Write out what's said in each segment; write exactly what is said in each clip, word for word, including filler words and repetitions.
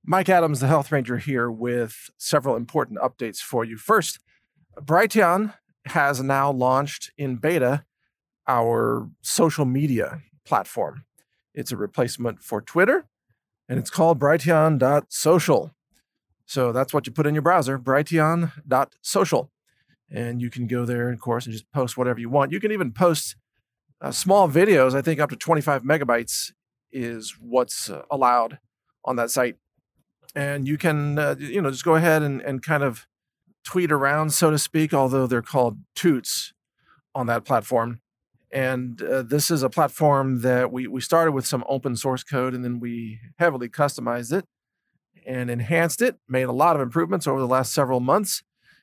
Mike Adams, the Health Ranger, here with several important updates for you. First, Brighteon has now launched in beta our social media platform. It's a replacement for Twitter, and it's called brighteon dot social. So that's what you put in your browser, brighteon dot social. And you can go there, of course, and just post whatever you want. You can even post uh, small videos. I think up to twenty-five megabytes is what's uh, allowed on that site. And you can, uh, you know, just go ahead and, and kind of tweet around, so to speak, although they're called toots on that platform. And uh, this is a platform that we, we started with some open source code, and then we heavily customized it and enhanced it, made a lot of improvements over the last several months,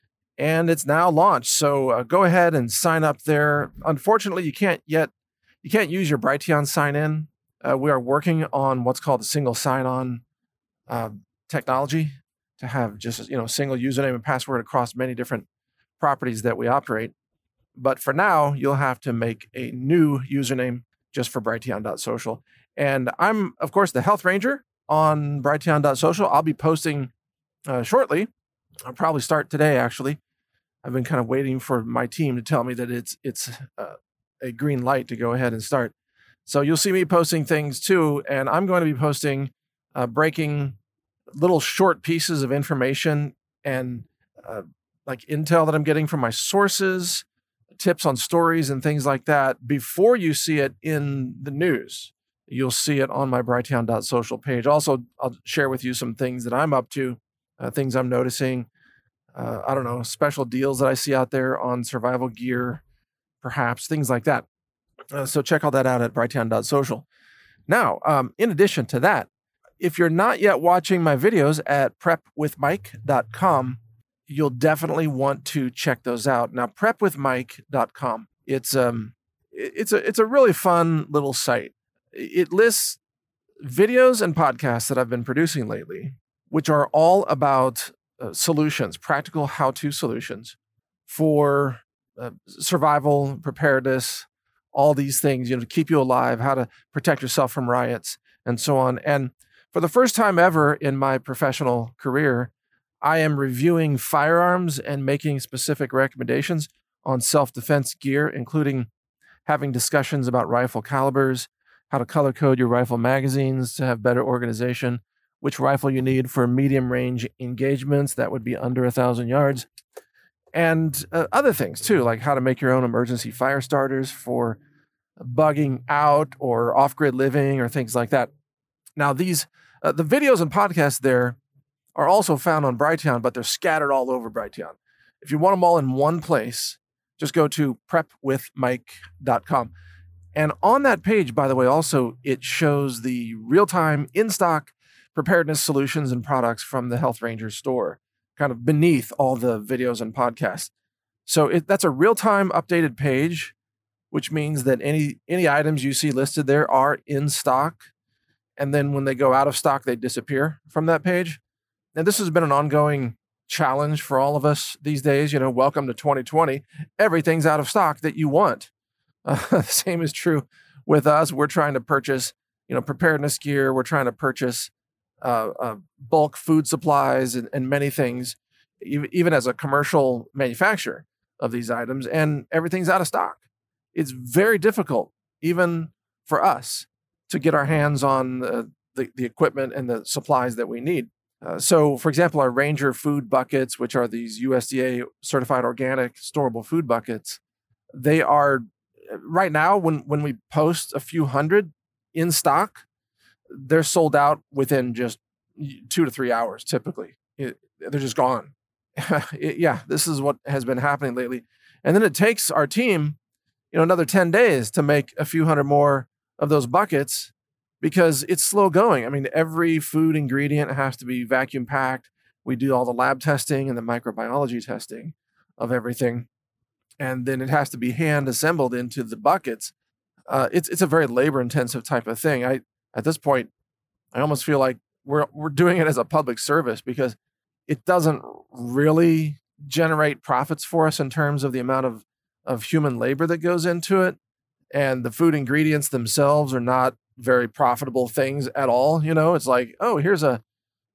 and it's now launched. So uh, go ahead and sign up there. Unfortunately, you can't yet, you can't use your Brighteon sign-in. Uh, we are working on what's called a single sign-on uh, technology to have just, you know, single username and password across many different properties that we operate. But for now, you'll have to make a new username just for brighteon dot social. And I'm, of course, the Health Ranger on brighteon dot social. I'll be posting uh, shortly. I'll probably start today, actually. I've been kind of waiting for my team to tell me that it's it's uh, a green light to go ahead and start. So you'll see me posting things too, and I'm going to be posting uh, breaking little short pieces of information and uh, like intel that I'm getting from my sources, tips on stories and things like that before you see it in the news. You'll see it on my brighteon dot social page. Also, I'll share with you some things that I'm up to, uh, things I'm noticing. Uh, I don't know, special deals that I see out there on survival gear, perhaps, things like that. Uh, so check all that out at brighteon dot social. Now, um, in addition to that, if you're not yet watching my videos at prep with mike dot com, you'll definitely want to check those out. Now, prep with mike dot com, it's um, it's a it's a really fun little site. It lists videos and podcasts that I've been producing lately, which are all about uh, solutions, practical how-to solutions for uh, survival, preparedness, all these things, you know, to keep you alive, how to protect yourself from riots, and so on. And for the first time ever in my professional career, I am reviewing firearms and making specific recommendations on self-defense gear, including having discussions about rifle calibers, how to color code your rifle magazines to have better organization, which rifle you need for medium range engagements that would be under a thousand yards, and uh, other things too, like how to make your own emergency fire starters for bugging out or off-grid living or things like that. Now, these uh, the videos and podcasts there are also found on Brighteon, but they're scattered all over Brighteon. If you want them all in one place, just go to prep with mike dot com. And on that page, by the way, also, it shows the real-time in-stock preparedness solutions and products from the Health Ranger store, kind of beneath all the videos and podcasts. So it, that's a real-time updated page, which means that any any items you see listed there are in stock. And then when they go out of stock, they disappear from that page. And this has been an ongoing challenge for all of us these days. You know, welcome to twenty twenty. Everything's out of stock that you want. Uh, the same is true with us. We're trying to purchase, you know, preparedness gear. We're trying to purchase uh, uh, bulk food supplies and, and many things, even, even as a commercial manufacturer of these items. And everything's out of stock. It's very difficult, even for us, to get our hands on uh, the, the equipment and the supplies that we need. Uh, so, for example, our Ranger food buckets, which are these U S D A certified organic storable food buckets, they are right now, when, when we post a few hundred in stock, they're sold out within just two to three hours, typically. It, they're just gone. it, yeah, this is what has been happening lately. And then it takes our team, you know, another ten days to make a few hundred more of those buckets because it's slow going. I mean, every food ingredient has to be vacuum packed. We do all the lab testing and the microbiology testing of everything. And then it has to be hand assembled into the buckets. Uh, it's it's a very labor intensive type of thing. I at this point, I almost feel like we're we're doing it as a public service because it doesn't really generate profits for us in terms of the amount of, of human labor that goes into it. And the food ingredients themselves are not very profitable things at all. You know, it's like, oh, here's a,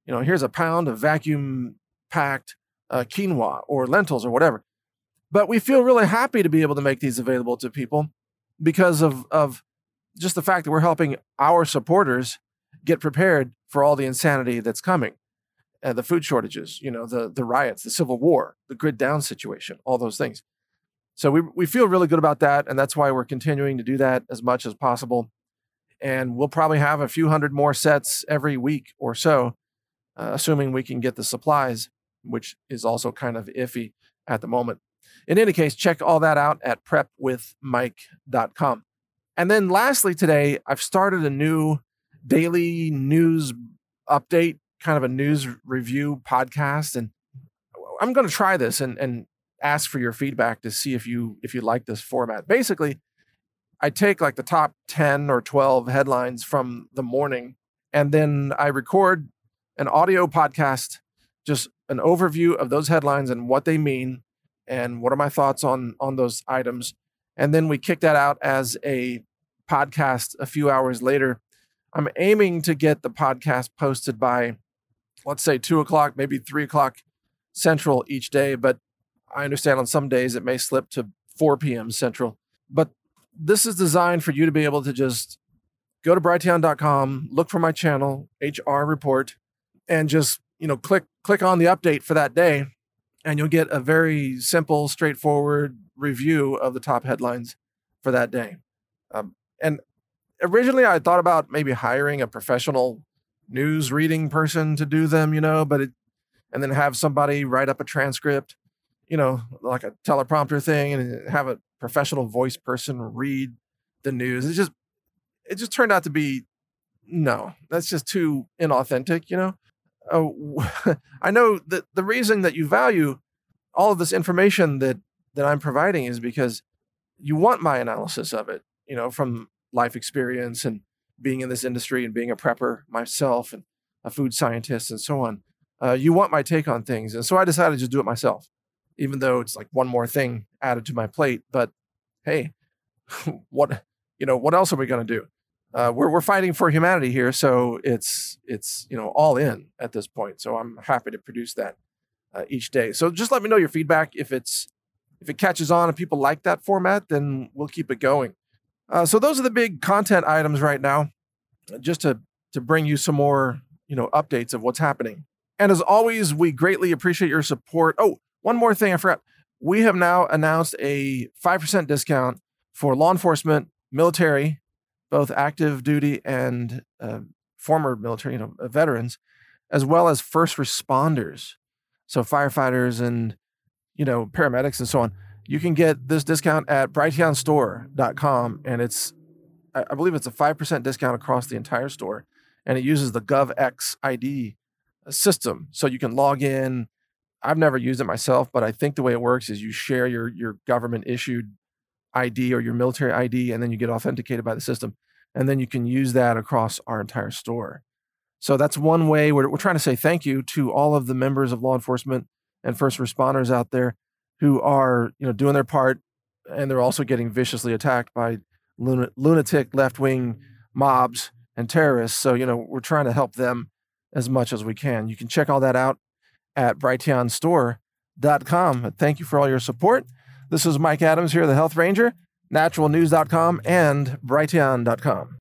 You know, here's a pound of vacuum packed uh, quinoa or lentils or whatever. But we feel really happy to be able to make these available to people because of, of just the fact that we're helping our supporters get prepared for all the insanity that's coming. Uh, the food shortages, you know, the, the riots, the civil war, the grid down situation, all those things. So we, we feel really good about that. And that's why we're continuing to do that as much as possible. And we'll probably have a few hundred more sets every week or so, uh, assuming we can get the supplies, which is also kind of iffy at the moment. In any case, check all that out at prep with mike dot com. And then lastly today, I've started a new daily news update, kind of a news review podcast. And I'm going to try this and, and ask for your feedback to see if you if you like this format. Basically, I take like the top ten or twelve headlines from the morning, and then I record an audio podcast, just an overview of those headlines and what they mean and what are my thoughts on, on those items. And then we kick that out as a podcast a few hours later. I'm aiming to get the podcast posted by, let's say, two o'clock, maybe three o'clock Central each day. But I understand on some days it may slip to four p.m. Central. But this is designed for you to be able to just go to brighteon dot com, look for my channel, H R Report, and just, you know, click click on the update for that day, and you'll get a very simple, straightforward review of the top headlines for that day. Um, and originally I thought about maybe hiring a professional news reading person to do them, you know, but it, and then have somebody write up a transcript, you know, like a teleprompter thing, and have a professional voice person read the news. It just, it just turned out to be, no, that's just too inauthentic, you know? Uh, I know that the reason that you value all of this information that, that I'm providing is because you want my analysis of it, you know, from life experience and being in this industry and being a prepper myself and a food scientist and so on. Uh, you want my take on things. And so I decided to just do it myself, even though it's like one more thing added to my plate. But hey, what, you know, what else are we going to do? Uh, we're, we're fighting for humanity here. So it's, it's, you know, all in at this point. So I'm happy to produce that uh, each day. So just let me know your feedback. If it's, if it catches on and people like that format, then we'll keep it going. Uh, so those are the big content items right now, just to, to bring you some more, you know, updates of what's happening. And as always, we greatly appreciate your support. Oh, one more thing I forgot. We have now announced a five percent discount for law enforcement, military, both active duty and uh, former military, you know, veterans, as well as first responders. So firefighters and, you know, paramedics and so on. You can get this discount at brighteon store dot com, and it's, I believe it's a five percent discount across the entire store, and it uses the GovX I D system. So you can log in. I've never used it myself, but I think the way it works is you share your, your government issued I D or your military I D, and then you get authenticated by the system. And then you can use that across our entire store. So that's one way we're, we're trying to say thank you to all of the members of law enforcement and first responders out there who are, you know, doing their part, and they're also getting viciously attacked by lun- lunatic left-wing mobs and terrorists. So, you know, we're trying to help them as much as we can. You can check all that out at brighteon store dot com. Thank you for all your support. This is Mike Adams here, the Health Ranger, natural news dot com and brighteon dot com.